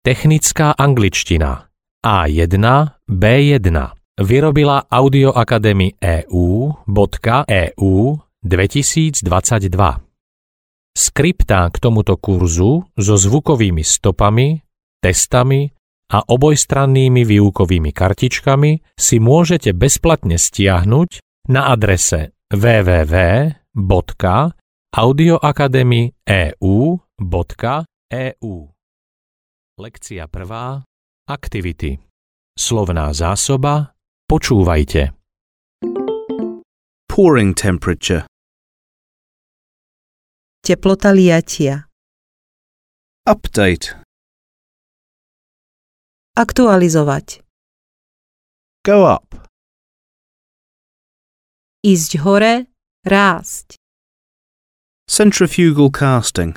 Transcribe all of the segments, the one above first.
Technická angličtina A1, B1 vyrobila Audio Academy EU.EU 2022. Skriptá k tomuto kurzu so zvukovými stopami, testami a obojstrannými výukovými kartičkami si môžete bezplatne stiahnuť na adrese www.audioacademy.eu.eu. Lekcia 1. Aktivity. Slovná zásoba. Počúvajte. Pouring temperature. Teplota liatia. Update. Aktualizovať. Go up. Ísť hore, rásť. Centrifugal casting.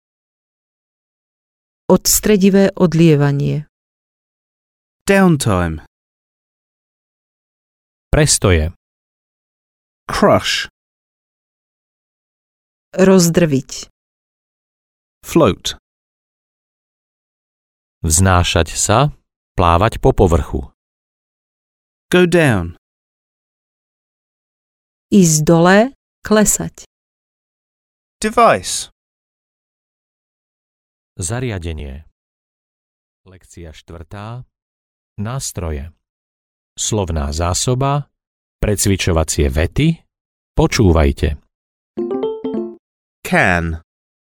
Odstredivé odlievanie. Downtime. Prestoje. Crush. Rozdrviť. Float. Vznášať sa, plávať po povrchu. Go down. Ísť dole, klesať. Device. Zariadenie. Lekcia 4. Nástroje. Slovná zásoba. Precvičovacie vety. Počúvajte. Can.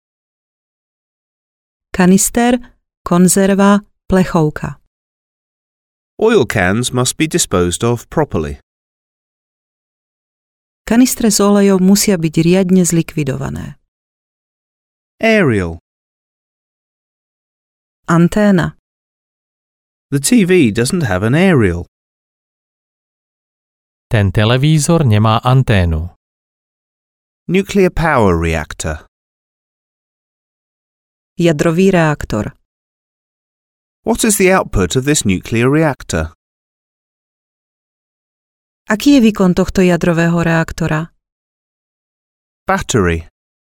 Kanister, konzerva, plechovka. Oil cans must be disposed of properly. Kanistre s olejom musia byť riadne zlikvidované. Aerial. Anténa. The TV doesn't have an aerial. Ten televízor nemá anténu. Nuclear power reactor. Jadrový reaktor. What is the output of this nuclear reactor? Aký je výkon tohto jadrového reaktora? Battery.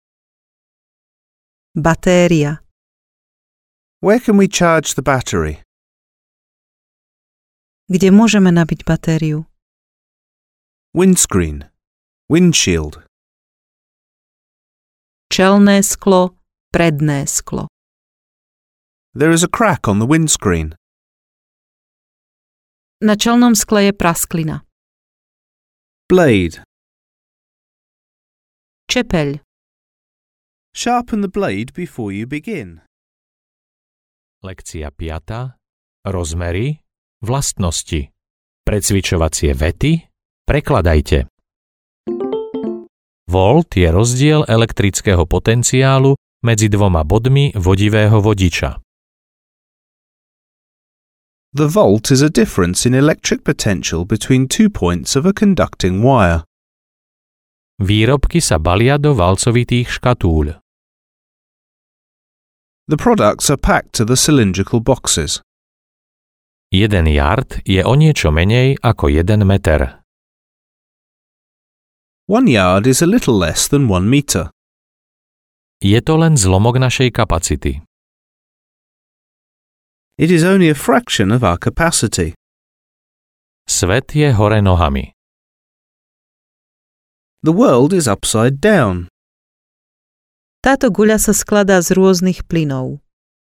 Batéria. Where can we charge the battery? Kde môžeme nabiť batériu? Windscreen. Windshield. Čelné sklo, predné sklo. There is a crack on the windscreen. Na čelnom skle je prasklina. Blade. Čepeľ. Sharpen the blade before you begin. Lekcia 5. Rozmery. Vlastnosti. Precvičovacie vety. Prekladajte. Volt je rozdiel elektrického potenciálu medzi dvoma bodmi vodivého vodiča. The volt is a difference in electric potential between 2 points of a conducting wire. Výrobky sa balia do valcovitých škatúľ. The products are packed to the cylindrical boxes. 1 yard je o niečo menej ako 1 meter. 1 yard is a little less than 1 meter. Je to len zlomok našej kapacity. It is only a fraction of our capacity. Svet je hore nohami. The world is upside down. Táto guľa sa skladá z rôznych plynov.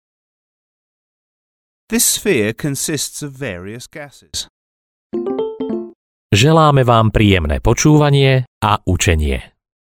This sphere consists of various gases. Želáme vám príjemné počúvanie a učenie.